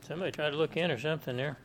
Somebody tried to look in or something there.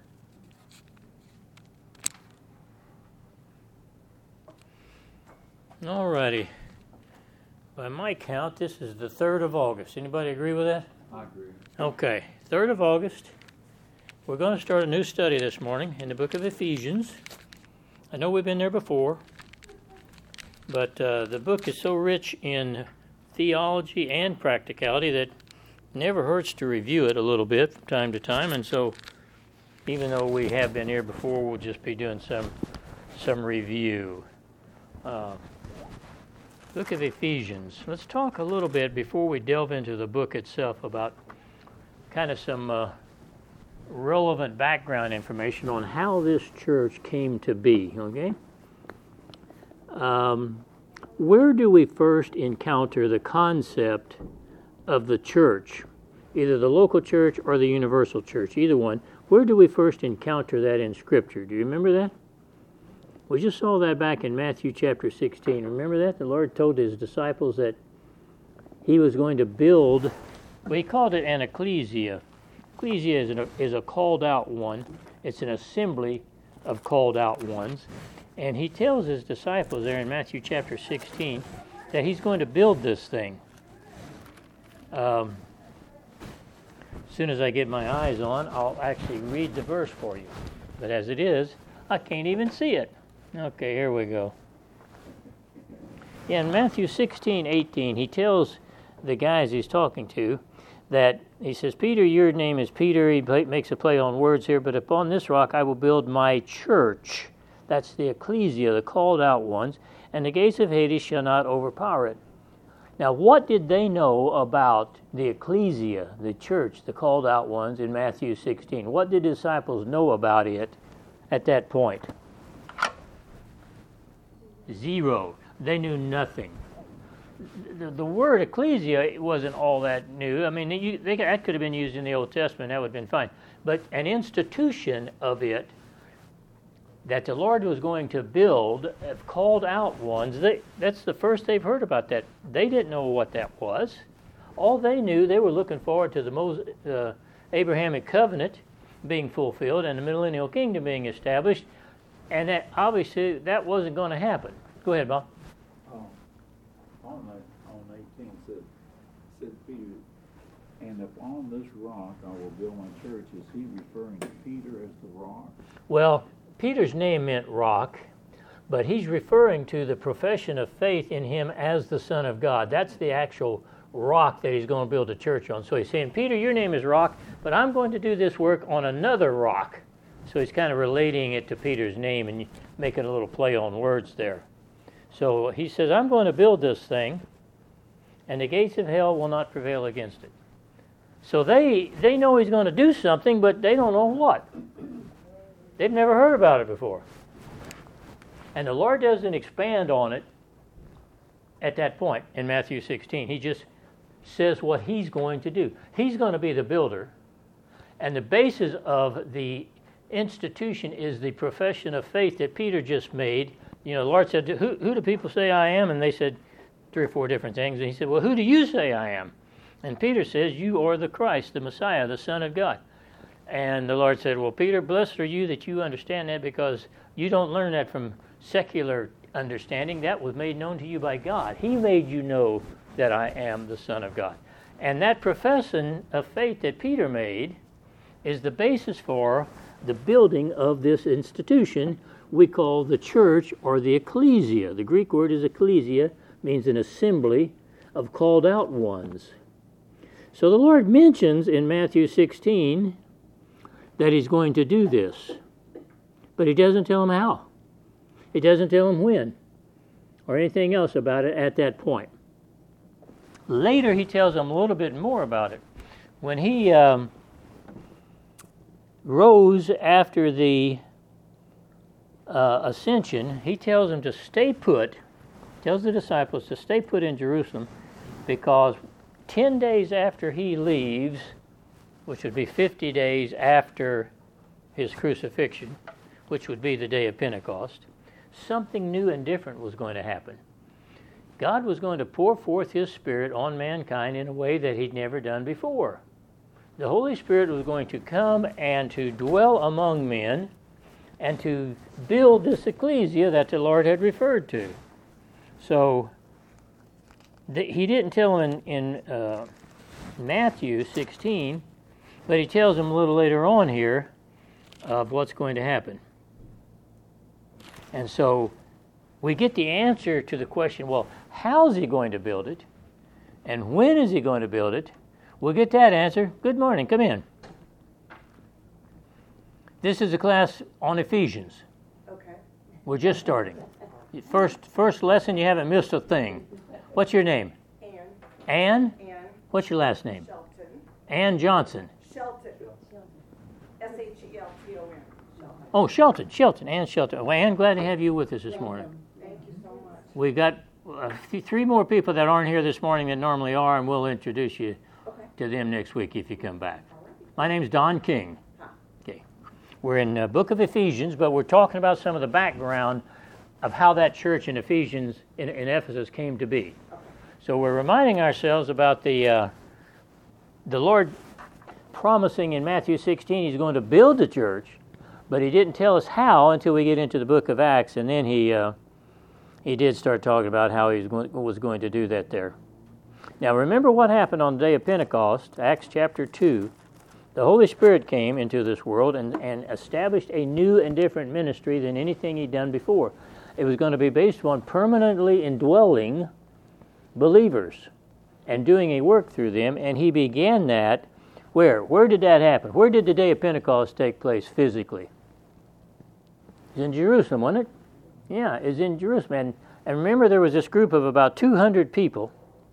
Alrighty. By my count, this is the 3rd of August. Anybody agree with that? I agree. Okay, 3rd of August. We're going to start a new study this morning in the book of Ephesians. I know we've been there before, but the book is so rich in theology and practicality that it never hurts to review it a little bit from time to time. And so, even though we have been here before, we'll just be doing some review. Book of Ephesians. Let's talk a little bit before we delve into the book itself about kind of some relevant background information on how this church came to be, okay? Where do we first encounter the concept of the church, either the local church or the universal church, either one? Where do we first encounter that in Scripture? Do you remember that? We just saw that back in Matthew chapter 16. Remember that? The Lord told his disciples that he was going to build, well, he called it an ecclesia. Ecclesia is a called out one. It's an assembly of called out ones. And he tells his disciples there in Matthew chapter 16 that he's going to build this thing. As soon as I get my eyes on, I'll actually read the verse for you. But as it is, I can't even see it. Okay, here we go. Yeah, in Matthew 16:18, he tells the guys he's talking to that he says, Peter, your name is Peter. He makes a play on words here, but upon this rock I will build my church. That's the ecclesia, the called out ones, and the gates of Hades shall not overpower it. Now, what did they know about the ecclesia, the church, the called out ones in Matthew 16? What did the disciples know about it at that point? Zero. They knew nothing. The word ecclesia wasn't all that new. I mean, that could have been used in the Old Testament. That would have been fine. But an institution of it that the Lord was going to build, called out ones, that's the first they've heard about that. They didn't know what that was. All they knew, they were looking forward to the Abrahamic covenant being fulfilled and the millennial kingdom being established. And that obviously that wasn't going to happen. Go ahead, Bob. On 18 said Peter, and upon this rock I will build my church. Is he referring to Peter as the rock? Well, Peter's name meant rock, but he's referring to the profession of faith in him as the Son of God. That's the actual rock that he's going to build a church on. So he's saying, Peter, your name is rock, but I'm going to do this work on another rock. So he's kind of relating it to Peter's name and making a little play on words there. So he says, I'm going to build this thing, and the gates of hell will not prevail against it. So they know he's going to do something, but they don't know what. They've never heard about it before. And the Lord doesn't expand on it at that point in Matthew 16. He just says what he's going to do. He's going to be the builder, and the basis of the institution is the profession of faith that Peter just made. You know, the Lord said, who do people say I am? And they said 3 or 4 different things. And he said, well, who do you say I am? And Peter says, you are the Christ, the Messiah, the Son of God. And the Lord said, well, Peter, blessed are you that you understand that, because you don't learn that from secular understanding. That was made known to you by God. He made you know that I am the Son of God. And that profession of faith that Peter made is the basis for the building of this institution we call the church or the ecclesia. The Greek word is ecclesia, means an assembly of called out ones. So the Lord mentions in Matthew 16 that he's going to do this, but he doesn't tell them how. He doesn't tell them when or anything else about it at that point. Later he tells them a little bit more about it. When he rose after the ascension, he tells them to stay put, tells the disciples to stay put in Jerusalem, because 10 days after he leaves, which would be 50 days after his crucifixion, which would be the day of Pentecost, something new and different was going to happen. God was going to pour forth his Spirit on mankind in a way that he'd never done before. the Holy Spirit was going to come and to dwell among men and to build this ecclesia that the Lord had referred to. So he didn't tell them in Matthew 16, but he tells them a little later on here of what's going to happen. And so we get the answer to the question, well, how's he going to build it? And when is he going to build it? We'll get that answer. Good morning. Come in. This is a class on Ephesians. Okay. We're just starting. First lesson, you haven't missed a thing. What's your name? Ann. Ann? Ann. What's your last name? Shelton. Ann Johnson. Shelton. Shelton. Oh, Shelton. Ann Shelton. Well, Ann, glad to have you with us this morning. Thank you so much. We've got three more people that aren't here this morning that normally are, and we'll introduce you to them next week if you come back. My name's Don King. Okay. We're in the book of Ephesians, but we're talking about some of the background of how that church in Ephesians, in Ephesus, came to be. So we're reminding ourselves about the Lord promising in Matthew 16 he's going to build the church, but he didn't tell us how until we get into the book of Acts, and then he did start talking about how he was going to do that there. Now remember what happened on the day of Pentecost, Acts chapter 2. The Holy Spirit came into this world and established a new and different ministry than anything he'd done before. It was going to be based on permanently indwelling believers and doing a work through them, and he began that. Where did that happen? Where did the day of Pentecost take place physically? It was in Jerusalem, wasn't it? Yeah, it was in Jerusalem. And remember, there was this group of about 200 people.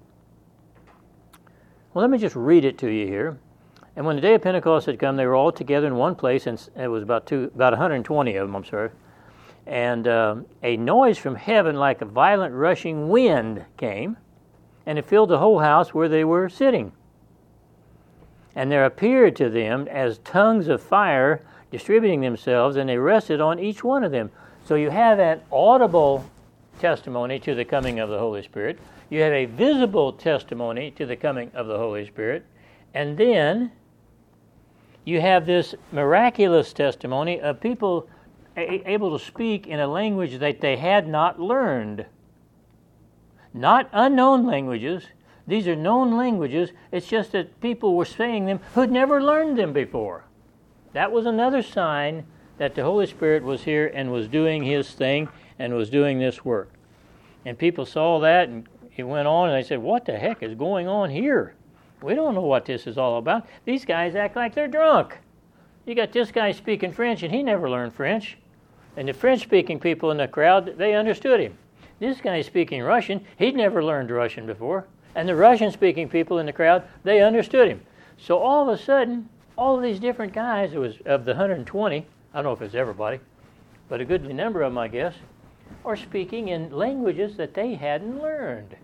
Well, let me just read it to you here. And when the day of Pentecost had come, they were all together in one place, and it was about 120 of them, I'm sorry. And a noise from heaven like a violent rushing wind came, and it filled the whole house where they were sitting. And there appeared to them as tongues of fire distributing themselves, and they rested on each one of them. So you have an audible testimony to the coming of the Holy Spirit. You have a visible testimony to the coming of the Holy Spirit. And then you have this miraculous testimony of people able to speak in a language that they had not learned. Not unknown languages. These are known languages. It's just that people were saying them who'd never learned them before. That was another sign that the Holy Spirit was here and was doing his thing and was doing this work. And people saw that, and it went on, and they said, what the heck is going on here? We don't know what this is all about. These guys act like they're drunk. You got this guy speaking French, and he never learned French. And the French-speaking people in the crowd, they understood him. This guy speaking Russian, he'd never learned Russian before. And the Russian-speaking people in the crowd, they understood him. So all of a sudden, all of these different guys, it was of the 120, I don't know if it's everybody, but a goodly number of them, I guess, are speaking in languages that they hadn't learned.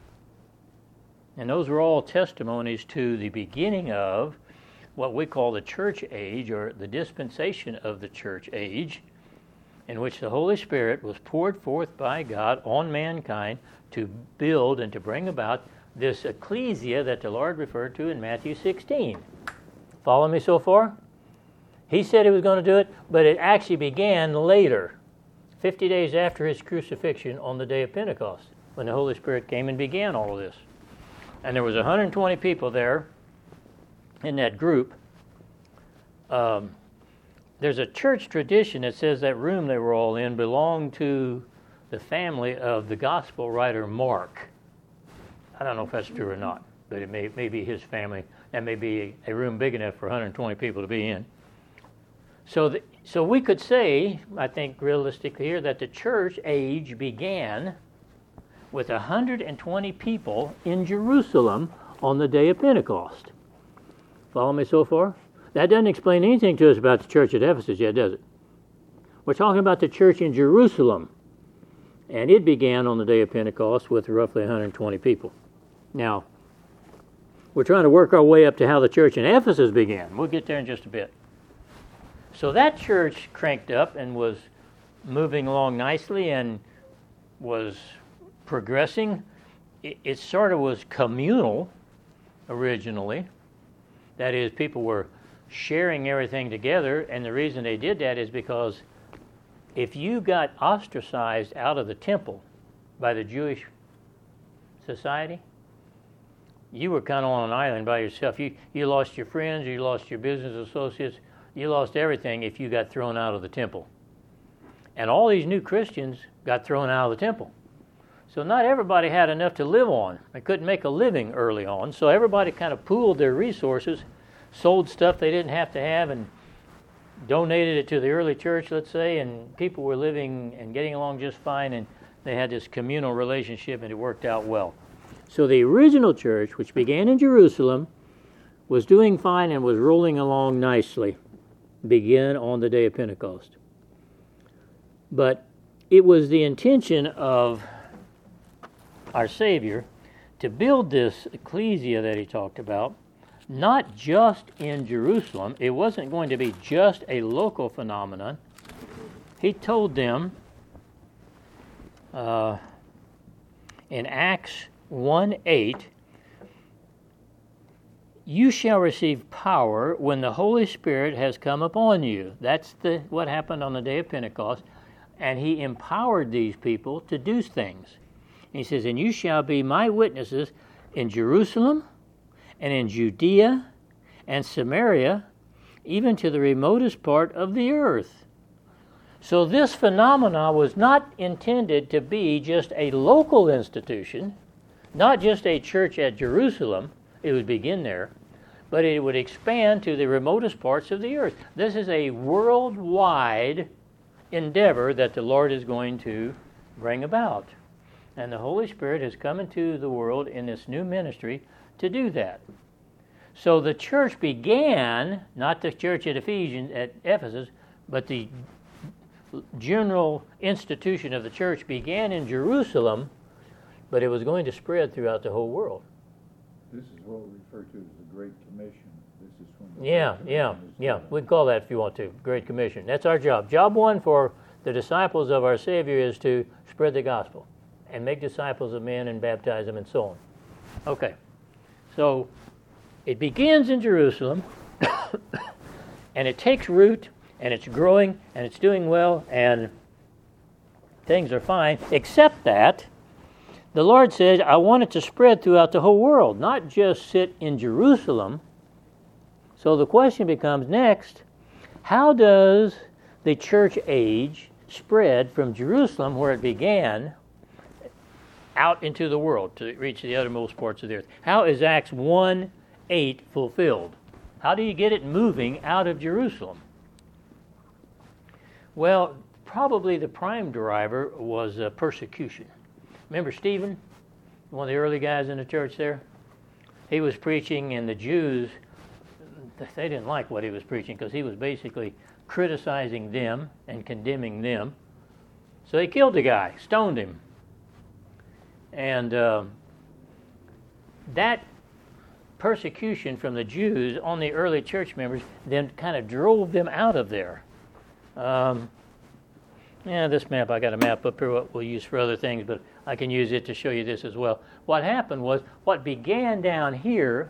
And those were all testimonies to the beginning of what we call the church age, or the dispensation of the church age, in which the Holy Spirit was poured forth by God on mankind to build and to bring about this ecclesia that the Lord referred to in Matthew 16. Follow me so far? He said he was going to do it, but it actually began later, 50 days after his crucifixion on the day of Pentecost, when the Holy Spirit came and began all of this. And there was 120 people there in that group. There's a church tradition that says that room they were all in belonged to the family of the gospel writer Mark. I don't know if that's true or not, but it may be his family. That may be a room big enough for 120 people to be in. So we could say, I think realistically here, that the church age began with 120 people in Jerusalem on the day of Pentecost. Follow me so far? That doesn't explain anything to us about the church at Ephesus yet, does it? We're talking about the church in Jerusalem. And it began on the day of Pentecost with roughly 120 people. Now, we're trying to work our way up to how the church in Ephesus began. We'll get there in just a bit. So that church cranked up and was moving along nicely and was progressing. It sort of was communal originally. That is, people were sharing everything together, and the reason they did that is because if you got ostracized out of the temple by the Jewish society, you were kind of on an island by yourself. You lost your friends, you lost your business associates, you lost everything if you got thrown out of the temple. And all these new Christians got thrown out of the temple. So not everybody had enough to live on. They couldn't make a living early on, so everybody kind of pooled their resources, sold stuff they didn't have to have, and donated it to the early church, let's say, and people were living and getting along just fine, and they had this communal relationship, and it worked out well. So the original church, which began in Jerusalem, was doing fine and was rolling along nicely, began on the day of Pentecost. But it was the intention of our Savior to build this ecclesia that he talked about, not just in Jerusalem. It wasn't going to be just a local phenomenon. He told them in Acts 1:8, you shall receive power when the Holy Spirit has come upon you. That's what happened on the day of Pentecost. And he empowered these people to do things. And he says, and you shall be my witnesses in Jerusalem and in Judea and Samaria, even to the remotest part of the earth. So this phenomena was not intended to be just a local institution, not just a church at Jerusalem. It would begin there, but it would expand to the remotest parts of the earth. This is a worldwide endeavor that the Lord is going to bring about. And the Holy Spirit has come into the world in this new ministry to do that. So the church began, not the church at Ephesus, but the general institution of the church began in Jerusalem, but it was going to spread throughout the whole world. This is what we refer to as the Great Commission. This is when Yeah. We can call that if you want to, Great Commission. That's our job. Job one for the disciples of our Savior is to spread the gospel and make disciples of men and baptize them and so on. Okay, so it begins in Jerusalem and it takes root and it's growing and it's doing well and things are fine, except that the Lord says, I want it to spread throughout the whole world, not just sit in Jerusalem. So the question becomes next, how does the church age spread from Jerusalem, where it began, out into the world to reach the uttermost parts of the earth? How is Acts 1:8 fulfilled? How do you get it moving out of Jerusalem? Well, probably the prime driver was persecution. Remember Stephen, one of the early guys in the church there? He was preaching, and the Jews, they didn't like what he was preaching because he was basically criticizing them and condemning them. So they killed the guy, stoned him. And that persecution from the Jews on the early church members then kind of drove them out of there. This map, I got a map up here what we'll use for other things, but I can use it to show you this as well. What happened was, what began down here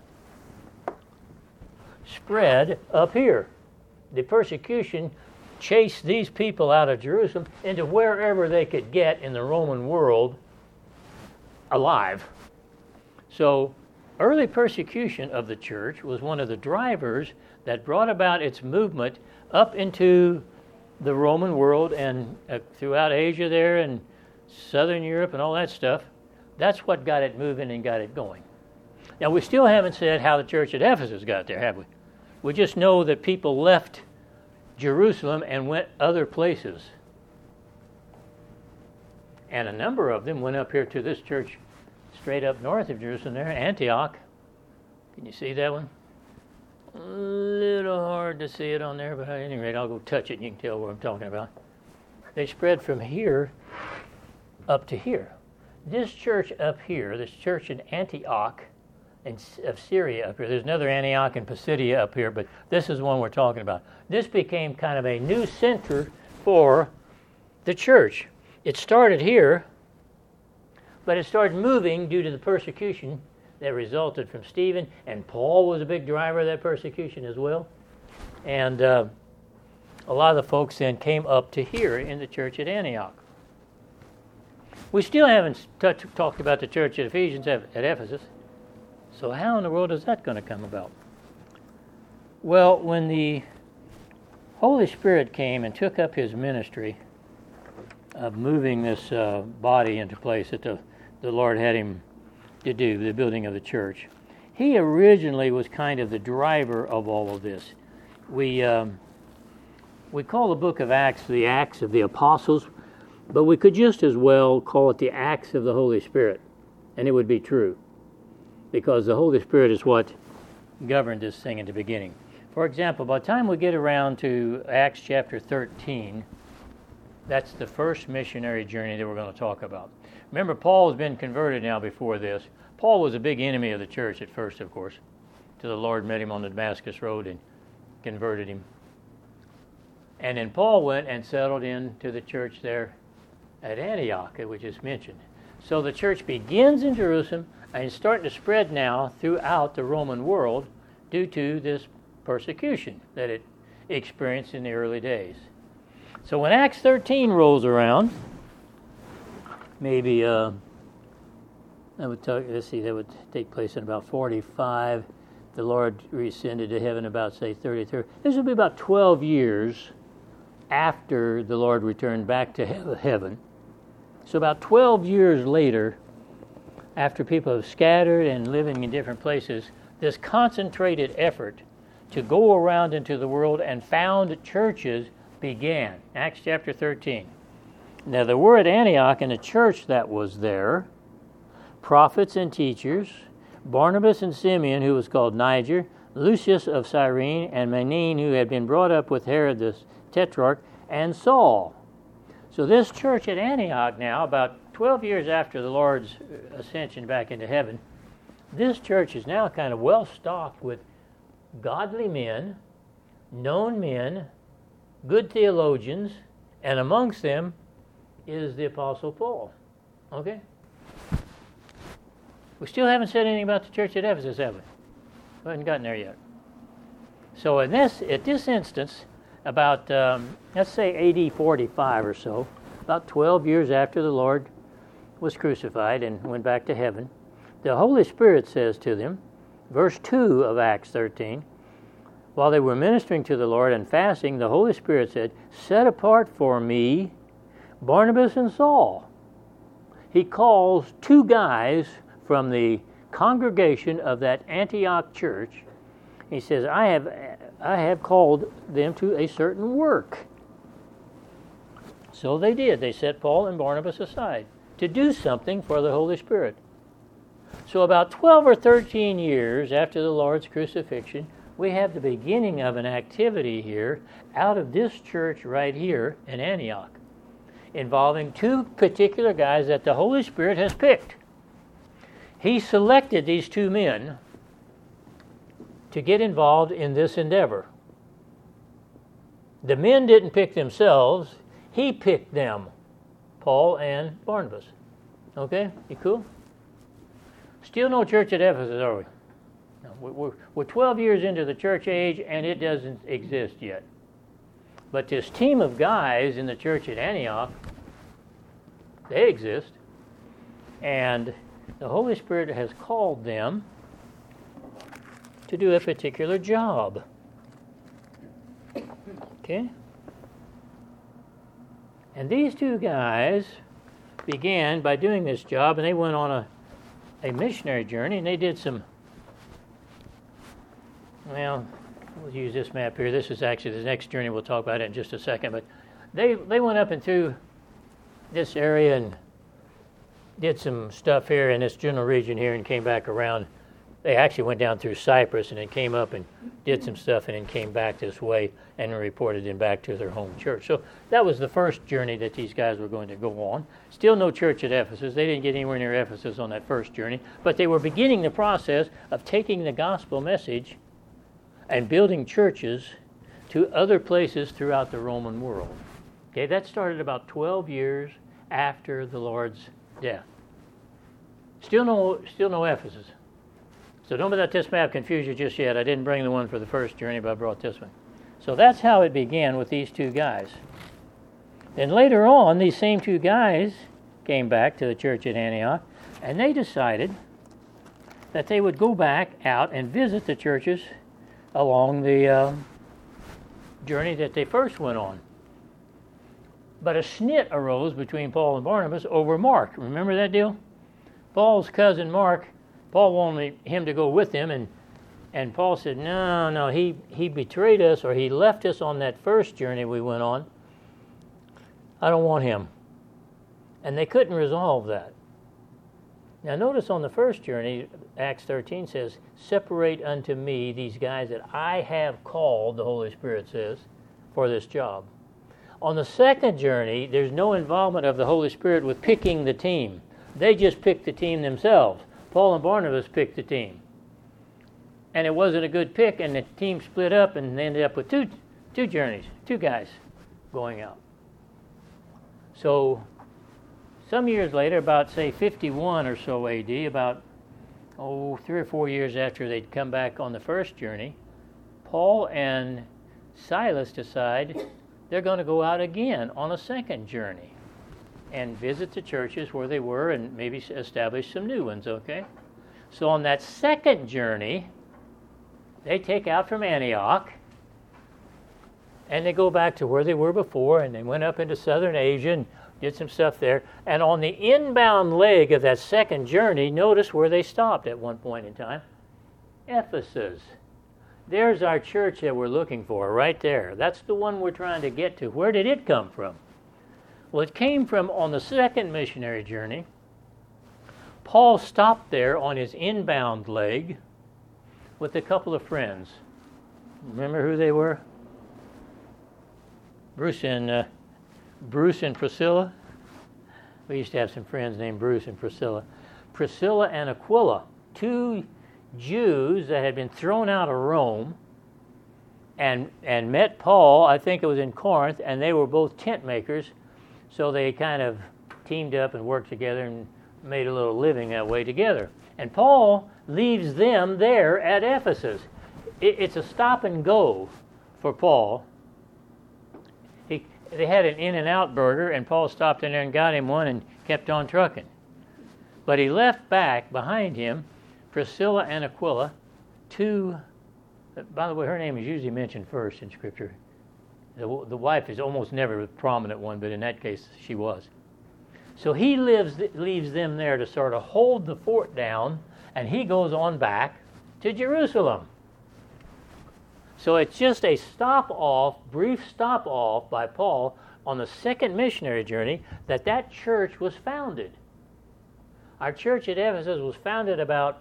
spread up here. The persecution chased these people out of Jerusalem into wherever they could get in the Roman world alive. So early persecution of the church was one of the drivers that brought about its movement up into the Roman world and throughout Asia there and Southern Europe and all that stuff. That's what got it moving and got it going. Now, we still haven't said how the church at Ephesus got there, have we? We just know that people left Jerusalem and went other places. And a number of them went up here to this church straight up north of Jerusalem there, Antioch. Can you see that one? A little hard to see it on there, but at any rate, I'll go touch it and you can tell what I'm talking about. They spread from here up to here. This church up here, this church in Antioch of Syria up here, there's another Antioch in Pisidia up here, but this is the one we're talking about. This became kind of a new center for the church. It started here, but it started moving due to the persecution that resulted from Stephen, and Paul was a big driver of that persecution as well. And a lot of the folks then came up to here in the church at Antioch. We still haven't talked about the church at Ephesians at Ephesus. So how in the world is that going to come about? Well, when the Holy Spirit came and took up his ministry of moving this body into place that the Lord had him to do, the building of the church, he originally was kind of the driver of all of this. We call the book of Acts the Acts of the Apostles, but we could just as well call it the Acts of the Holy Spirit, and it would be true, because the Holy Spirit is what governed this thing in the beginning. For example, by the time we get around to Acts chapter 13, that's the first missionary journey that we're going to talk about. Remember, Paul has been converted now before this. Paul was a big enemy of the church at first, of course, till the Lord met him on the Damascus Road and converted him. And then Paul went and settled into the church there at Antioch, which is mentioned. So the church begins in Jerusalem and is starting to spread now throughout the Roman world due to this persecution that it experienced in the early days. So when Acts 13 rolls around, maybe that would take place in about 45. The Lord ascended to heaven about, say, 33. This would be about 12 years after the Lord returned back to heaven. So about 12 years later, after people have scattered and living in different places, this concentrated effort to go around into the world and found churches began. Acts chapter 13. Now there were at Antioch in the church that was there prophets and teachers, Barnabas and Simeon, who was called Niger, Lucius of Cyrene, and Manaen, who had been brought up with Herod the Tetrarch, and Saul. So this church at Antioch now, about 12 years after the Lord's ascension back into heaven, this church is now kind of well stocked with godly men, known men, good theologians, and amongst them is the Apostle Paul. Okay? We still haven't said anything about the church at Ephesus, have we? We haven't gotten there yet. So at this instance, about, let's say AD 45 or so, about 12 years after the Lord was crucified and went back to heaven, the Holy Spirit says to them, verse 2 of Acts 13, while they were ministering to the Lord and fasting, the Holy Spirit said, set apart for me Barnabas and Saul. He calls two guys from the congregation of that Antioch church. He says, I have called them to a certain work. So they did. They set Paul and Barnabas aside to do something for the Holy Spirit. So about 12 or 13 years after the Lord's crucifixion, we have the beginning of an activity here out of this church right here in Antioch, involving two particular guys that the Holy Spirit has picked. He selected these two men to get involved in this endeavor. The men didn't pick themselves. He picked them, Paul and Barnabas. Okay? You cool? Still no church at Ephesus, are we? No, we're 12 years into the church age, and it doesn't exist yet. But this team of guys in the church at Antioch, they exist. And the Holy Spirit has called them to do a particular job. Okay? And these two guys began by doing this job, and they went on a missionary journey, and they did some, well, we'll use this map here. This is actually the next journey. We'll talk about it in just a second. But they went up and through this area and did some stuff here in this general region here and came back around. They actually went down through Cyprus and then came up and did some stuff and then came back this way and reported them back to their home church. So that was the first journey that these guys were going to go on. Still no church at Ephesus. They didn't get anywhere near Ephesus on that first journey, but they were beginning the process of taking the gospel message and building churches to other places throughout the Roman world. Okay, that started about 12 years after the Lord's death. Still no Ephesus. So don't let this map confuse you just yet. I didn't bring the one for the first journey, but I brought this one. So that's how it began with these two guys. Then later on, these same two guys came back to the church at Antioch, and they decided that they would go back out and visit the churches along the journey that they first went on. But a snit arose between Paul and Barnabas over Mark. Remember that deal? Paul's cousin Mark, Paul wanted him to go with him, and Paul said, no, he betrayed us, or he left us on that first journey we went on. I don't want him. And they couldn't resolve that. Now notice on the first journey, Acts 13 says, separate unto me these guys that I have called, the Holy Spirit says, for this job. On the second journey, there's no involvement of the Holy Spirit with picking the team. They just picked the team themselves. Paul and Barnabas picked the team. And it wasn't a good pick, and the team split up and they ended up with two journeys, two guys going out. So some years later, about say 51 or so AD, about 3 or 4 years after they'd come back on the first journey, Paul and Silas decide they're going to go out again on a second journey and visit the churches where they were and maybe establish some new ones, okay? So on that second journey, they take out from Antioch and they go back to where they were before, and they went up into southern Asia and did some stuff there. And on the inbound leg of that second journey, notice where they stopped at one point in time. Ephesus. There's our church that we're looking for, right there. That's the one we're trying to get to. Where did it come from? Well, it came from on the second missionary journey. Paul stopped there on his inbound leg with a couple of friends. Remember who they were? Bruce and Priscilla. We used to have some friends named Bruce and Priscilla. Priscilla and Aquila, two Jews that had been thrown out of Rome and met Paul, I think it was in Corinth, and they were both tent makers, so they kind of teamed up and worked together and made a little living that way together. And Paul leaves them there at Ephesus. It's a stop and go for Paul. They had an In-N-Out burger, and Paul stopped in there and got him one and kept on trucking. But he left back behind him Priscilla and Aquila, two, by the way, her name is usually mentioned first in Scripture. The wife is almost never a prominent one, but in that case she was. So he leaves them there to sort of hold the fort down, and he goes on back to Jerusalem. So it's just a brief stop off by Paul on the second missionary journey that church was founded. Our church at Ephesus was founded about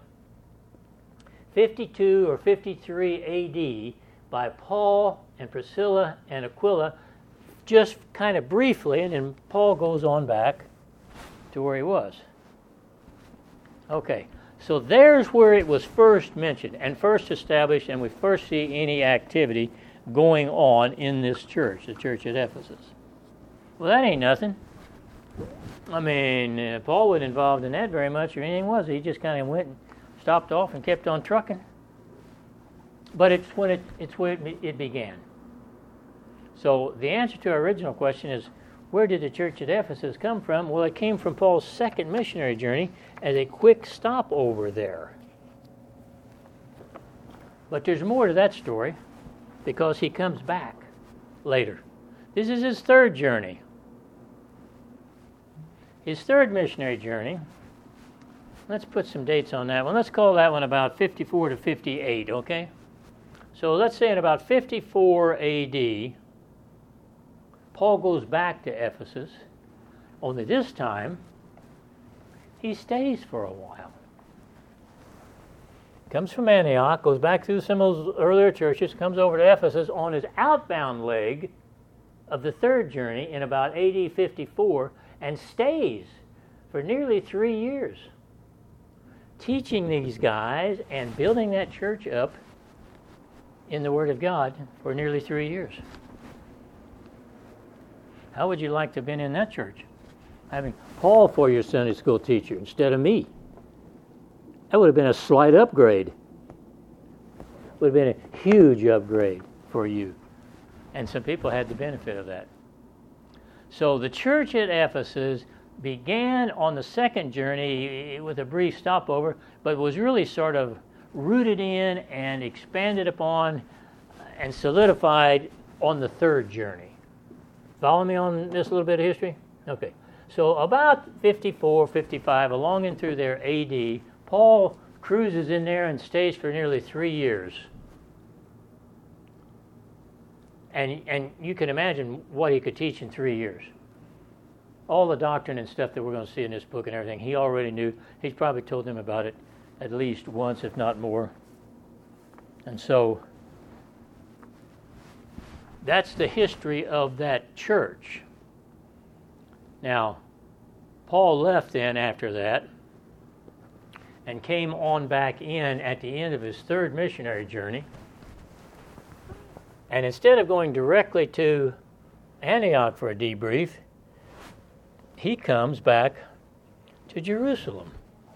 52 or 53 AD by Paul and Priscilla and Aquila, just kind of briefly, and then Paul goes on back to where he was. Okay, so there's where it was first mentioned and first established, and we first see any activity going on in this church, the church at Ephesus. Well, that ain't nothing. I mean, Paul wasn't involved in that very much or anything, was he? He just kind of went and stopped off and kept on trucking. But it's where it began. So the answer to our original question is, where did the church at Ephesus come from? Well, it came from Paul's second missionary journey as a quick stopover there. But there's more to that story because he comes back later. This is his third journey. His third missionary journey, let's put some dates on that one. Let's call that one about 54 to 58, okay? So let's say in about 54 AD, Paul goes back to Ephesus, only this time he stays for a while. Comes from Antioch, goes back through some of those earlier churches, comes over to Ephesus on his outbound leg of the third journey in about AD 54, and stays for nearly 3 years, teaching these guys and building that church up in the Word of God for nearly 3 years. How would you like to have been in that church? Having Paul for your Sunday school teacher instead of me. That would have been a slight upgrade. Would have been a huge upgrade for you. And some people had the benefit of that. So the church at Ephesus began on the second journey with a brief stopover, but was really sort of rooted in and expanded upon and solidified on the third journey. Follow me on this little bit of history? Okay. So about 54, 55, along and through there AD, Paul cruises in there and stays for nearly 3 years. And you can imagine what he could teach in 3 years. All the doctrine and stuff that we're going to see in this book and everything, he already knew. He's probably told them about it at least once, if not more. And so that's the history of that church. Now, Paul left then after that and came on back in at the end of his third missionary journey. And instead of going directly to Antioch for a debrief, he comes back to Jerusalem.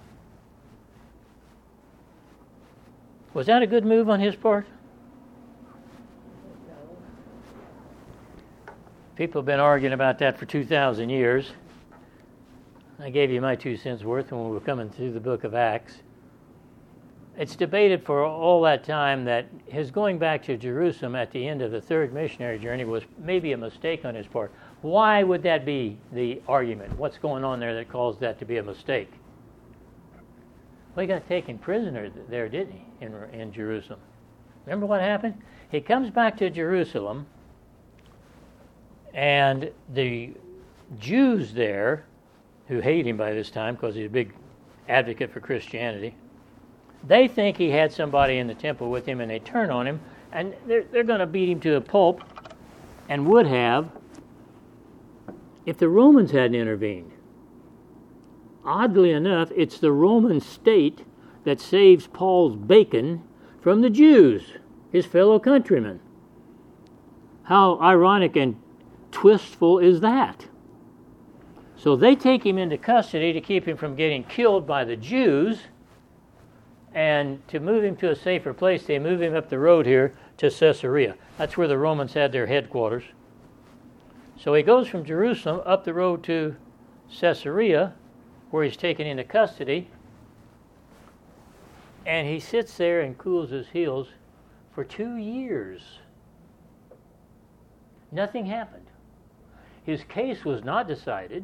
Was that a good move on his part? People have been arguing about that for 2,000 years. I gave you my 2 cents worth when we were coming through the book of Acts. It's debated for all that time that his going back to Jerusalem at the end of the third missionary journey was maybe a mistake on his part. Why would that be the argument? What's going on there that caused that to be a mistake? Well, he got taken prisoner there, didn't he, in Jerusalem? Remember what happened? He comes back to Jerusalem, and the Jews there, who hate him by this time because he's a big advocate for Christianity, they think he had somebody in the temple with him, and they turn on him, and they're going to beat him to a pulp, and would have if the Romans hadn't intervened. Oddly enough, it's the Roman state that saves Paul's bacon from the Jews, his fellow countrymen. How ironic and twistful is that? So they take him into custody to keep him from getting killed by the Jews, and to move him to a safer place, they move him up the road here to Caesarea. That's where the Romans had their headquarters. So he goes from Jerusalem up the road to Caesarea, where he's taken into custody, and he sits there and cools his heels for 2 years. Nothing happened. His case was not decided.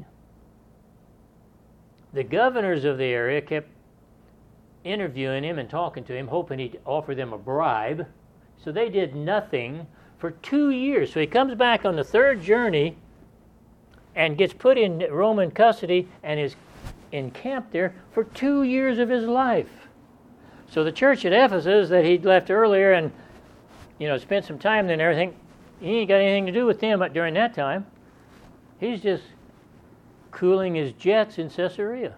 The governors of the area kept interviewing him and talking to him, hoping he'd offer them a bribe. So they did nothing for 2 years. So he comes back on the third journey and gets put in Roman custody and is encamped there for 2 years of his life. So the church at Ephesus that he'd left earlier and, spent some time there and everything, he ain't got anything to do with them during that time. He's just cooling his jets in Caesarea.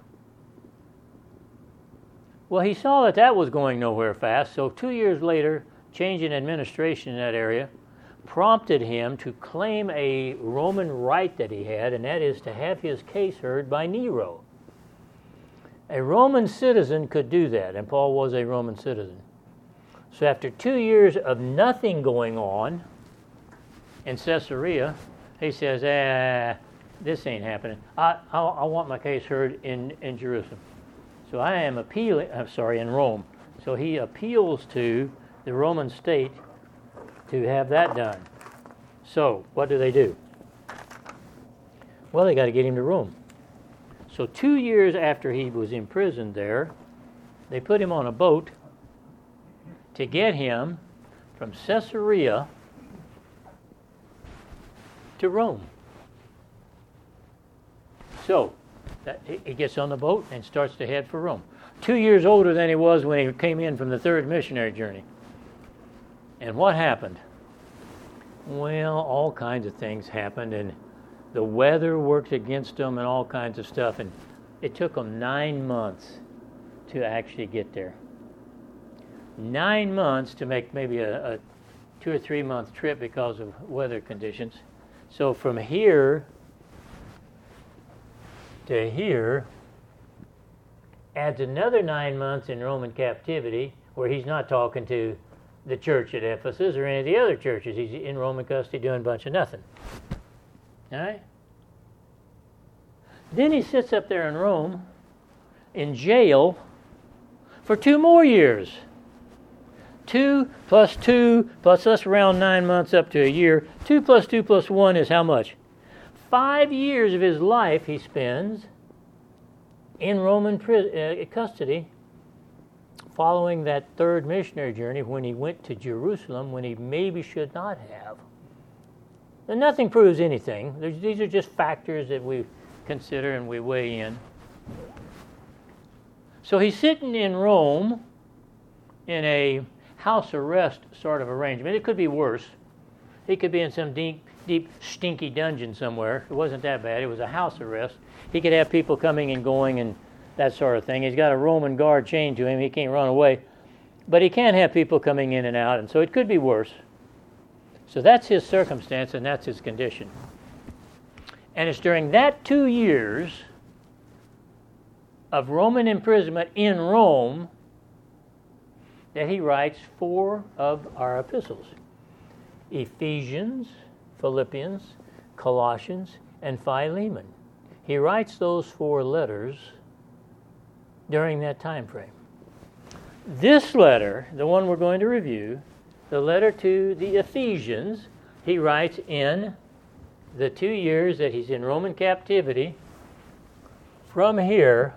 Well, he saw that was going nowhere fast, so 2 years later, change in administration in that area prompted him to claim a Roman right that he had, and that is to have his case heard by Nero. A Roman citizen could do that, and Paul was a Roman citizen. So after 2 years of nothing going on in Caesarea, he says, this ain't happening. I want my case heard in Jerusalem. So I am in Rome. So he appeals to the Roman state to have that done. So what do? Well, they got to get him to Rome. So 2 years after he was imprisoned there, they put him on a boat to get him from Caesarea to Rome. So he gets on the boat and starts to head for Rome. 2 years older than he was when he came in from the third missionary journey. And what happened? Well, all kinds of things happened, and the weather worked against him and all kinds of stuff, and it took him 9 months to actually get there. 9 months to make maybe a 2 or 3 month trip because of weather conditions. So from here to here, adds another 9 months in Roman captivity where he's not talking to the church at Ephesus or any of the other churches. He's in Roman custody doing a bunch of nothing. All right? Then he sits up there in Rome in jail for 2 more years. 2 plus 2 plus us around 9 months up to a year. 2 plus 2 plus 1 is how much? 5 years of his life he spends in Roman custody following that third missionary journey when he went to Jerusalem when he maybe should not have. And nothing proves anything. These are just factors that we consider and we weigh in. So he's sitting in Rome in a house arrest sort of arrangement. It could be worse. He could be in some deep, stinky dungeon somewhere. It wasn't that bad. It was a house arrest. He could have people coming and going and that sort of thing. He's got a Roman guard chained to him. He can't run away. But he can have people coming in and out, and so it could be worse. So that's his circumstance, and that's his condition. And it's during that 2 years of Roman imprisonment in Rome that he writes 4 of our epistles: Ephesians, Philippians, Colossians, and Philemon. He writes those 4 letters during that time frame. This letter, the one we're going to review, the letter to the Ephesians, he writes in the 2 years that he's in Roman captivity, from here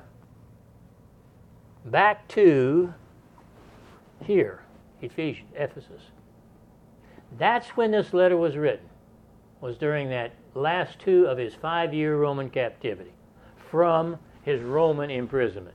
back to here, Ephesus. That's when this letter was written, was during that last 2 of his 5-year Roman captivity, from his Roman imprisonment.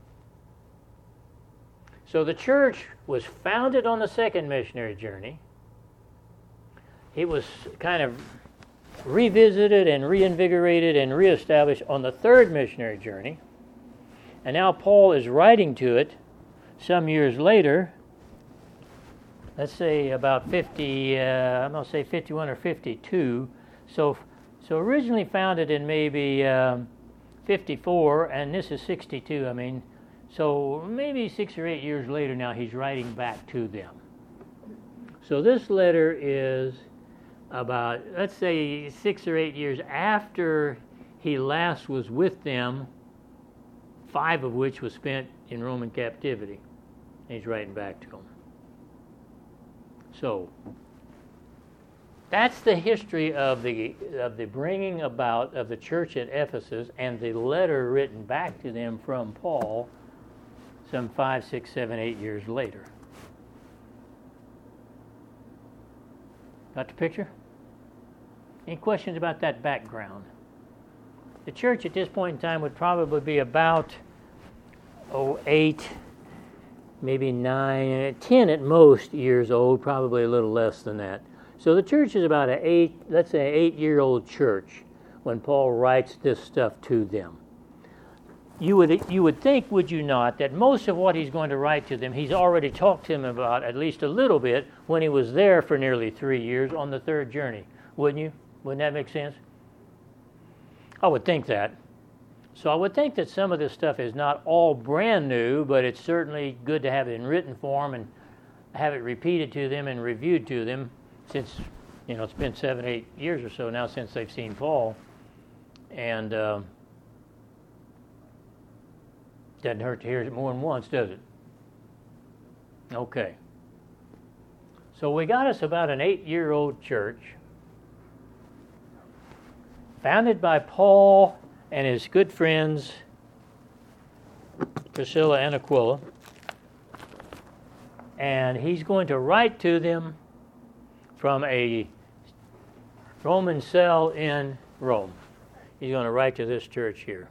So the church was founded on the second missionary journey. It was kind of revisited and reinvigorated and reestablished on the third missionary journey. And now Paul is writing to it some years later, let's say about 50, I'm going to say 51 or 52. So originally founded in maybe 54, and this is 62, I mean. So maybe 6 or 8 years later now he's writing back to them. So this letter is about, let's say, 6 or 8 years after he last was with them, 5 of which was spent in Roman captivity. And he's writing back to them. So that's the history of the bringing about of the church at Ephesus and the letter written back to them from Paul some 5, 6, 7, 8 years later. Got the picture? Any questions about that background? The church at this point in time would probably be about 8, maybe 9, 10 at most years old, probably a little less than that. So the church is about an 8-year-old church when Paul writes this stuff to them. You would think, would you not, that most of what he's going to write to them, he's already talked to them about at least a little bit when he was there for nearly 3 years on the third journey. Wouldn't you? Wouldn't that make sense? I would think that. So I would think that some of this stuff is not all brand new, but it's certainly good to have it in written form and have it repeated to them and reviewed to them, since it's been 7, 8 years or so now since they've seen Paul. And doesn't hurt to hear it more than once, does it? Okay. So we got us about an 8-year-old church, founded by Paul and his good friends Priscilla and Aquila. And he's going to write to them from a Roman cell in Rome. He's going to write to this church here.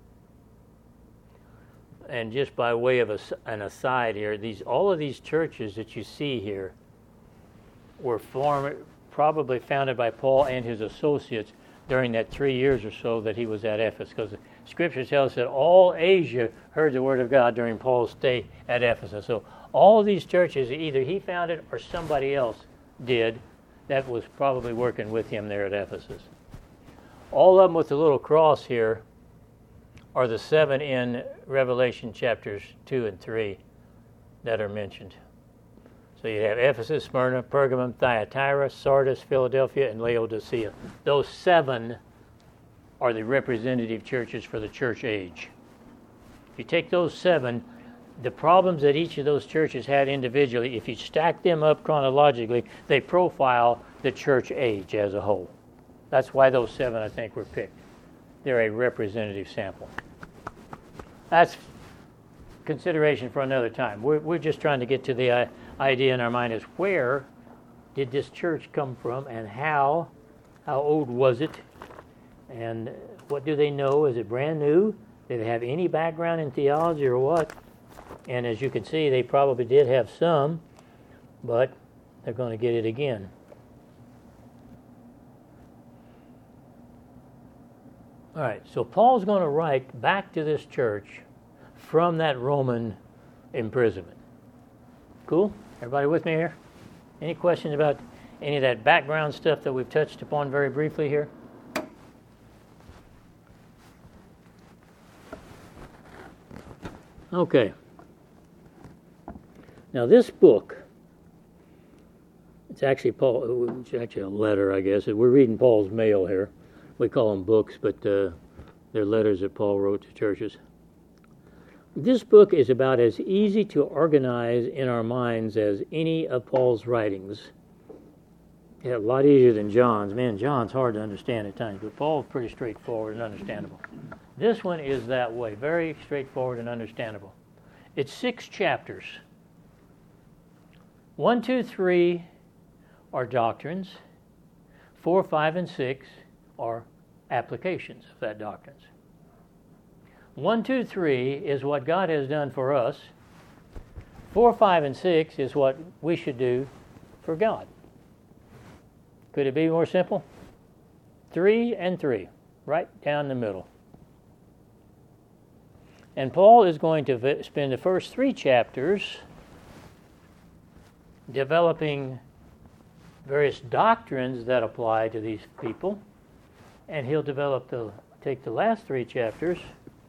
And just by way of an aside here, all of these churches that you see here were probably founded by Paul and his associates during that 3 years or so that he was at Ephesus, because the Scripture tells us that all Asia heard the word of God during Paul's stay at Ephesus. So all of these churches, either he founded or somebody else did that was probably working with him there at Ephesus. All of them with the little cross here are the 7 in Revelation chapters 2 and 3 that are mentioned. So you have Ephesus, Smyrna, Pergamum, Thyatira, Sardis, Philadelphia, and Laodicea. Those 7 are the representative churches for the church age. If you take those 7, the problems that each of those churches had individually, if you stack them up chronologically, they profile the church age as a whole. That's why those 7, I think, were picked. They're a representative sample. That's consideration for another time. We're just trying to get to the idea in our mind is where did this church come from and how old was it, and what do they know? Is it brand new? Did they have any background in theology or what? And as you can see, they probably did have some, but they're going to get it again. All right, so Paul's going to write back to this church from that Roman imprisonment. Cool? Everybody with me here? Any questions about any of that background stuff that we've touched upon very briefly here? Okay. Now this book, it's actually a letter, I guess. We're reading Paul's mail here. We call them books, but they're letters that Paul wrote to churches. This book is about as easy to organize in our minds as any of Paul's writings. Yeah, a lot easier than John's. Man, John's hard to understand at times, but Paul's pretty straightforward and understandable. This one is that way, very straightforward and understandable. It's 6 chapters. 1, 2, 3 are doctrines. 4, 5, and 6 are applications of that doctrines. 1, 2, 3 is what God has done for us. 4, 5, and 6 is what we should do for God. Could it be more simple? 3 and 3, right down the middle. And Paul is going to spend the first 3 chapters developing various doctrines that apply to these people, and he'll take the last 3 chapters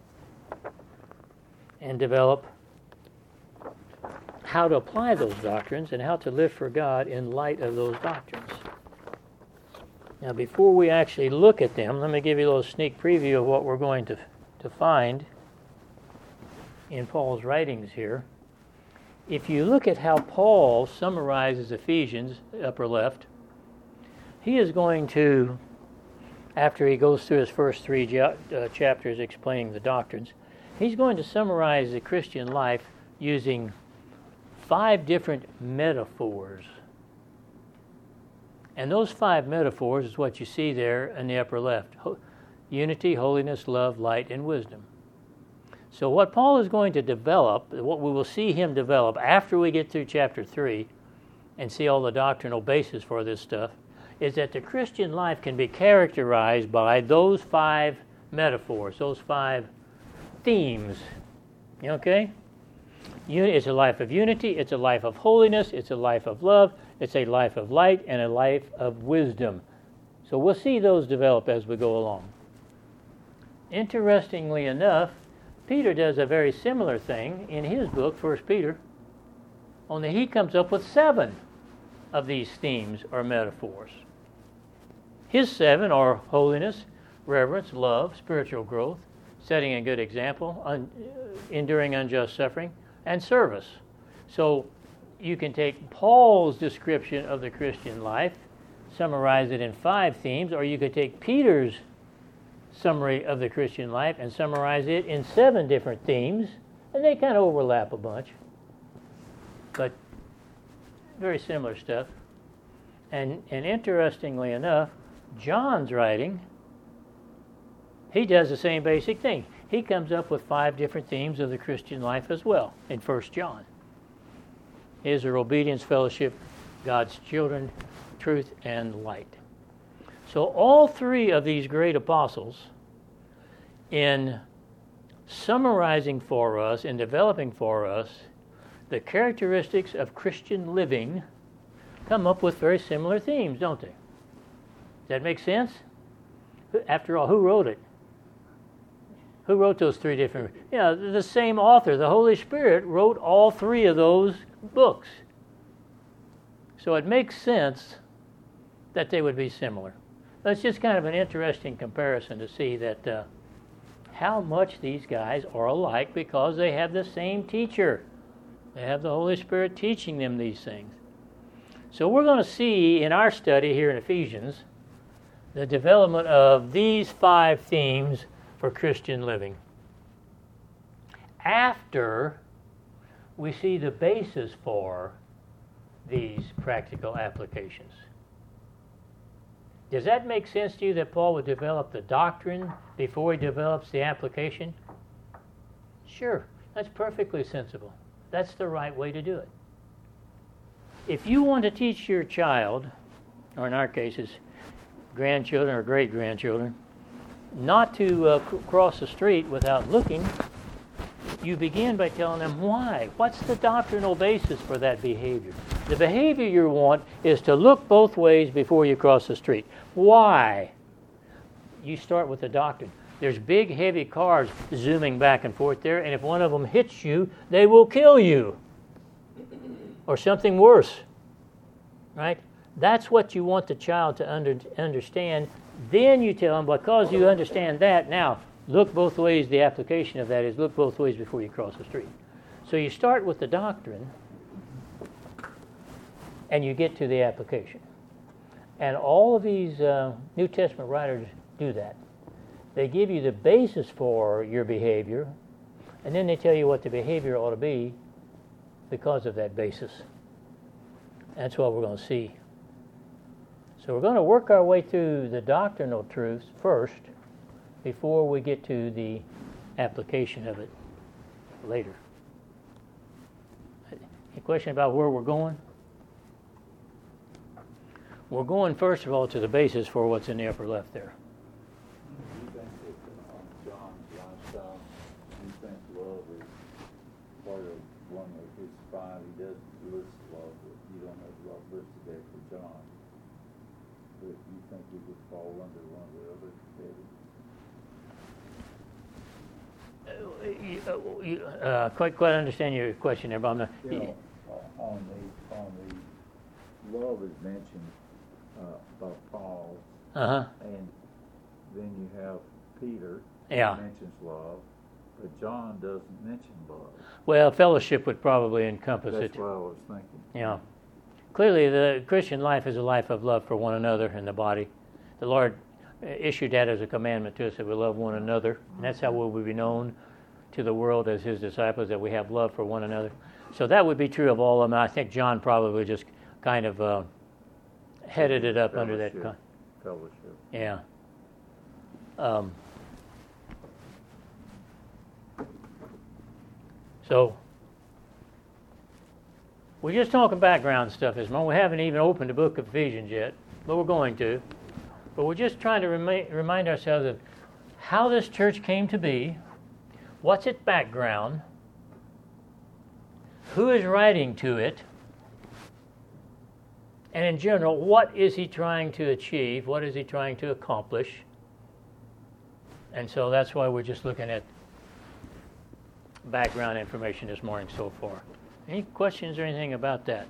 and develop how to apply those doctrines and how to live for God in light of those doctrines. Now, before we actually look at them, let me give you a little sneak preview of what we're going to find in Paul's writings here. If you look at how Paul summarizes Ephesians, upper left, he is going to, after he goes through his first 3 chapters explaining the doctrines, he's going to summarize the Christian life using 5 different metaphors. And those 5 metaphors is what you see there in the upper left. Unity, holiness, love, light, and wisdom. So what Paul is going to develop, what we will see him develop after we get through chapter 3 and see all the doctrinal basis for this stuff, is that the Christian life can be characterized by those 5 metaphors, those 5 themes. Okay? It's a life of unity, it's a life of holiness, it's a life of love, it's a life of light, and a life of wisdom. So we'll see those develop as we go along. Interestingly enough, Peter does a very similar thing in his book, 1 Peter, only he comes up with 7 of these themes or metaphors. His 7 are holiness, reverence, love, spiritual growth, setting a good example, enduring unjust suffering, and service. So you can take Paul's description of the Christian life, summarize it in 5 themes, or you could take Peter's summary of the Christian life and summarize it in 7 different themes, and they kind of overlap a bunch, but very similar stuff. And interestingly enough, John's writing, he does the same basic thing. He comes up with 5 different themes of the Christian life as well in 1 John. His are obedience, fellowship, God's children, truth, and light. So all 3 of these great apostles, in summarizing for us and developing for us the characteristics of Christian living, come up with very similar themes, don't they? Does that make sense? After all, who wrote it? Who wrote those three different? The same author, the Holy Spirit, wrote all three of those books. So it makes sense that they would be similar. That's just kind of an interesting comparison to see that how much these guys are alike because they have the same teacher. They have the Holy Spirit teaching them these things. So we're going to see in our study here in Ephesians the development of these 5 themes for Christian living. After we see the basis for these practical applications. Does that make sense to you that Paul would develop the doctrine before he develops the application? Sure, that's perfectly sensible. That's the right way to do it. If you want to teach your child, or in our cases, grandchildren or great-grandchildren, not to cross the street without looking, you begin by telling them why. What's the doctrinal basis for that behavior? The behavior you want is to look both ways before you cross the street. Why? You start with the doctrine. There's big, heavy cars zooming back and forth there, and if one of them hits you, they will kill you. Or something worse. Right? That's what you want the child to understand. Then you tell them, because you understand that, now, look both ways. The application of that is look both ways before you cross the street. So you start with the doctrine, and you get to the application. And all of these New Testament writers do that. They give you the basis for your behavior, and then they tell you what the behavior ought to be because of that basis. That's what we're going to see. So we're going to work our way through the doctrinal truths first before we get to the application of it later. Any question about where we're going? We're going, first of all, to the basis for what's in the upper left there. You think that John's lifestyle, you think love is part of one of his 5? He doesn't list love, but you don't have love listed there for John. But you think he would fall under one of the other Quite understand your question there, but I'm not. On the love is mentioned by Paul, and then you have Peter who mentions love, but John doesn't mention love. Well, fellowship would probably encompass it. That's what I was thinking. Yeah. Clearly, the Christian life is a life of love for one another in the body. The Lord issued that as a commandment to us that we love one another, and that's how we will be known to the world as His disciples, that we have love for one another. So that would be true of all of them. I think John probably just kind of headed it up under that. Fellowship. Yeah. So we're just talking background stuff this morning. We haven't even opened the book of Ephesians yet, but we're going to. But we're just trying to remind ourselves of how this church came to be, what's its background, who is writing to it, and in general, what is he trying to achieve? What is he trying to accomplish? And so that's why we're just looking at background information this morning so far. Any questions or anything about that?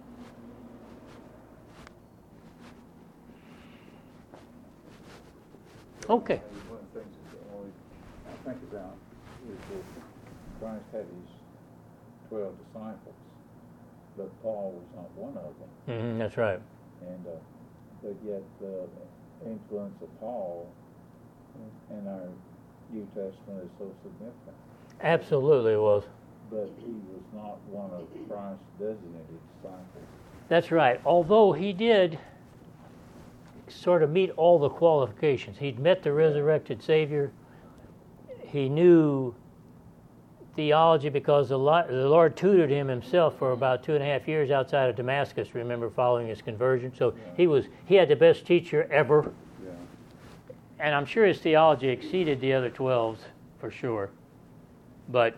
Okay. One of the things that I think about is that Christ had his 12 disciples, but Paul was not one of them. That's right. And but yet the influence of Paul in our New Testament is so significant. Absolutely it was. But he was not one of Christ's designated disciples. That's right. Although he did sort of meet all the qualifications. He'd met the resurrected Savior. He knew theology because the Lord tutored him himself for about 2.5 years outside of Damascus, remember, following his conversion. So he had the best teacher ever. Yeah. And I'm sure his theology exceeded the other 12s for sure. But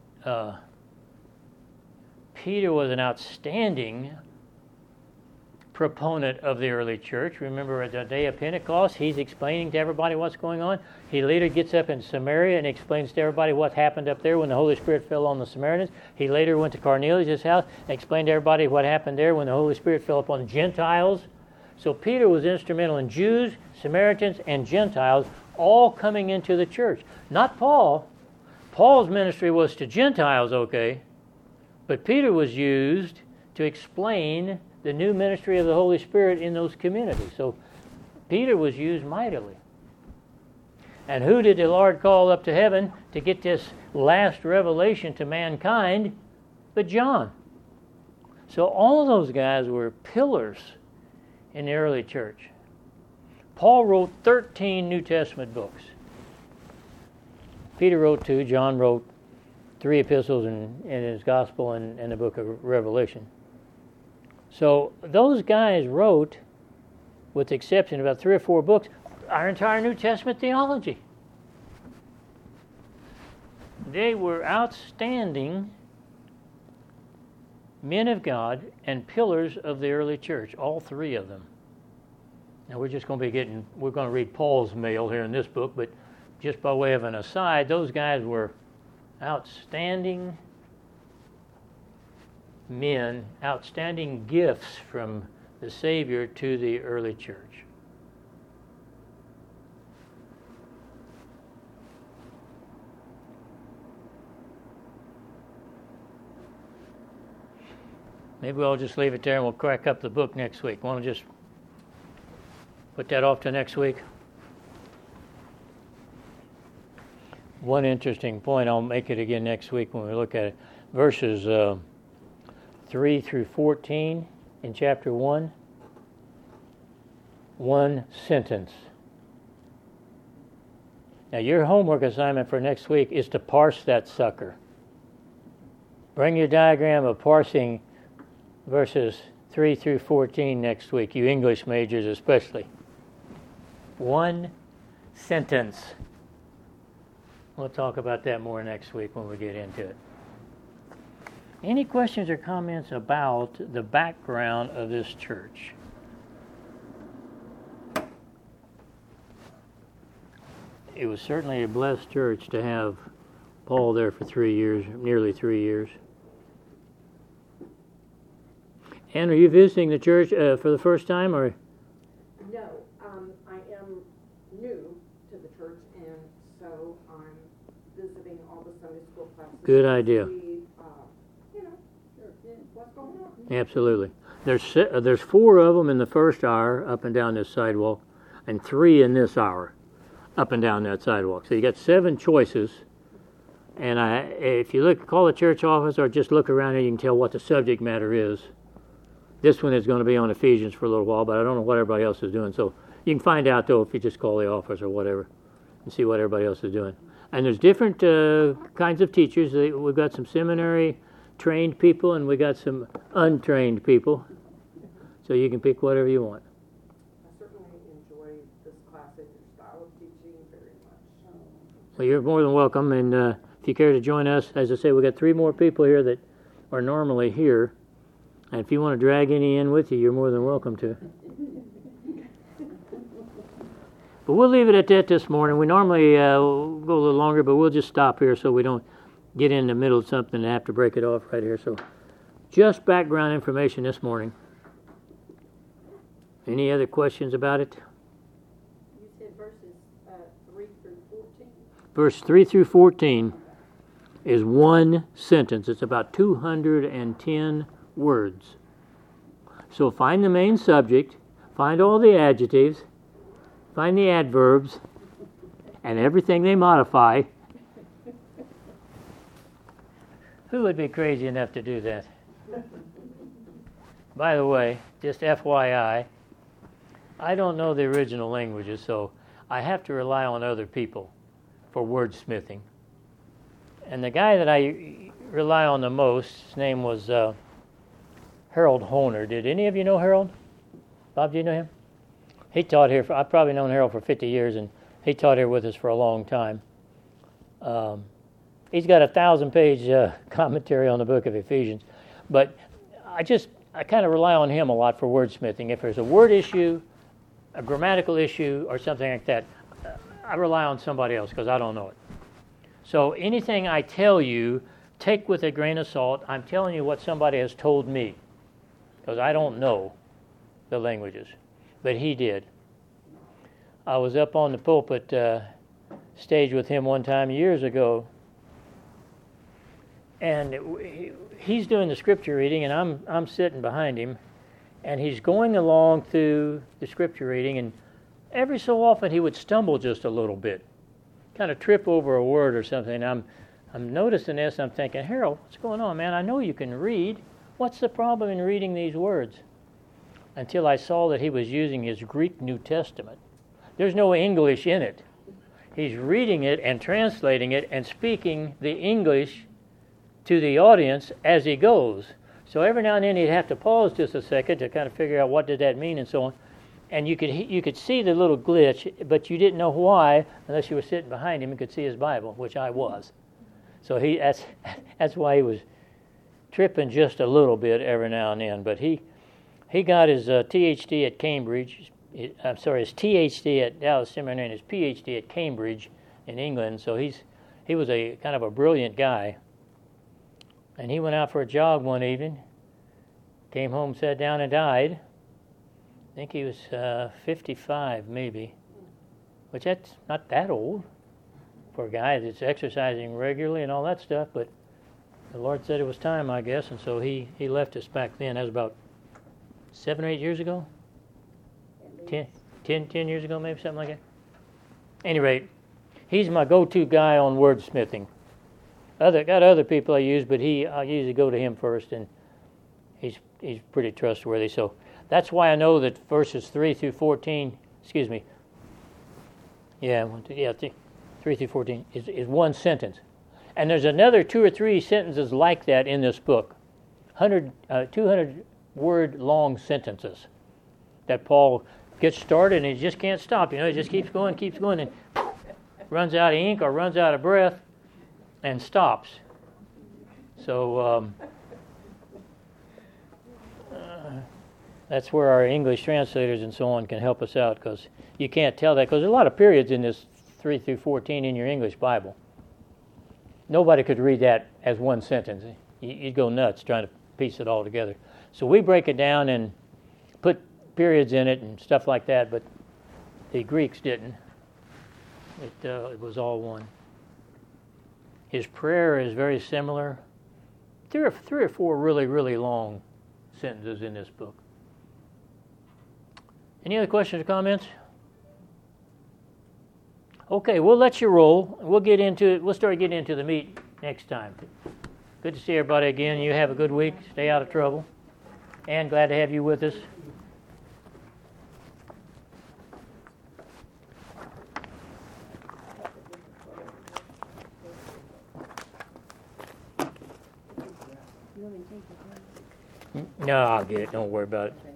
Peter was an outstanding proponent of the early church. Remember, at the day of Pentecost, he's explaining to everybody what's going on. He later gets up in Samaria and explains to everybody what happened up there when the Holy Spirit fell on the Samaritans. He later went to Cornelius' house and explained to everybody what happened there when the Holy Spirit fell upon Gentiles. So Peter was instrumental in Jews, Samaritans, and Gentiles all coming into the church. Not Paul. Paul's ministry was to Gentiles, okay, but Peter was used to explain the new ministry of the Holy Spirit in those communities. So Peter was used mightily. And who did the Lord call up to heaven to get this last revelation to mankind but John? So all of those guys were pillars in the early church. Paul wrote 13 New Testament books. Peter wrote 2, John wrote 3 epistles in his gospel and the book of Revelation. So those guys wrote, with the exception of about 3 or 4 books, our entire New Testament theology. They were outstanding men of God and pillars of the early church, all 3 of them. Now we're going to read Paul's mail here in this book, but just by way of an aside, those guys were outstanding men, outstanding gifts from the Savior to the early church. Maybe I'll just leave it there and we'll crack up the book next week. Want to just put that off to next week? One interesting point, I'll make it again next week when we look at it. Verses 3 through 14 in chapter 1. One sentence. Now your homework assignment for next week is to parse that sucker. Bring your diagram of parsing verses 3 through 14 next week, you English majors especially. One sentence. We'll talk about that more next week when we get into it. Any questions or comments about the background of this church? It was certainly a blessed church to have Paul there for 3 years, nearly 3 years. Ann, are you visiting the church for the first time, or? No, I am new to the church, and so I'm visiting all the Sunday school classes. Good idea. See, what's going on. Absolutely. There's 4 of them in the first hour up and down this sidewalk, and 3 in this hour up and down that sidewalk. So you got 7 choices. And if you call the church office or just look around here, you can tell what the subject matter is. This one is going to be on Ephesians for a little while, but I don't know what everybody else is doing. So you can find out, though, if you just call the office or whatever and see what everybody else is doing. And there's different kinds of teachers. We've got some seminary-trained people, and we got some untrained people. So you can pick whatever you want. I certainly enjoy this class and your style of teaching very much. Well, you're more than welcome. And if you care to join us, as I say, we've got 3 more people here that are normally here. And if you want to drag any in with you, you're more than welcome to. But we'll leave it at that this morning. We normally go a little longer, but we'll just stop here so we don't get in the middle of something and have to break it off right here. So just background information this morning. Any other questions about it? You said verses 3 through 14? Verse 3 through 14 is one sentence. It's about 210 words. So find the main subject, find all the adjectives, find the adverbs, and everything they modify. Who would be crazy enough to do that? By the way, just FYI, I don't know the original languages, so I have to rely on other people for wordsmithing. And the guy that I rely on the most, his name was Harold Honer. Did any of you know Harold? Bob, do you know him? He taught here. I've probably known Harold for 50 years, and he taught here with us for a long time. He's got a 1,000-page commentary on the book of Ephesians. But I kind of rely on him a lot for wordsmithing. If there's a word issue, a grammatical issue, or something like that, I rely on somebody else because I don't know it. So anything I tell you, take with a grain of salt. I'm telling you what somebody has told me because I don't know the languages, but he did. I was up on the pulpit stage with him one time years ago, and he's doing the scripture reading, and I'm sitting behind him, and he's going along through the scripture reading, and every so often he would stumble just a little bit, kind of trip over a word or something. I'm noticing this. I'm thinking, Harold, what's going on, man? I know you can read. What's the problem in reading these words? Until I saw that he was using his Greek New Testament. There's no English in it. He's reading it and translating it and speaking the English to the audience as he goes. So every now and then he'd have to pause just a second to kind of figure out what did that mean and so on. And you could see the little glitch, but you didn't know why unless you were sitting behind him and could see his Bible, which I was. So that's why he was tripping just a little bit every now and then. But he got his THD at Cambridge. His THD at Dallas Seminary and his PhD at Cambridge in England. So he was a kind of a brilliant guy. And he went out for a jog one evening, came home, sat down, and died. I think he was 55 maybe, which that's not that old for a guy that's exercising regularly and all that stuff, but the Lord said it was time, I guess, and so he left us back then. That was about 7 or 8 years ago? 10 years ago, maybe, something like that. At any rate, he's my go-to guy on wordsmithing. Got other people I use, but I usually go to him first, and he's pretty trustworthy. So that's why I know that verses 3 through 14, 3 through 14 is one sentence. And there's another 2 or 3 sentences like that in this book, 200 word long sentences that Paul gets started and he just can't stop. He just keeps going, and runs out of ink or runs out of breath and stops. So that's where our English translators and so on can help us out, because you can't tell that, because there's a lot of periods in this 3 through 14 in your English Bible. Nobody could read that as one sentence. You'd go nuts trying to piece it all together. So we break it down and put periods in it and stuff like that, but the Greeks didn't. It was all one. His prayer is very similar. Three or four really, really long sentences in this book. Any other questions or comments? Okay, we'll let you roll. We'll get into it. We'll start getting into the meat next time. Good to see everybody again. You have a good week. Stay out of trouble. And glad to have you with us. No, I'll get it. Don't worry about it.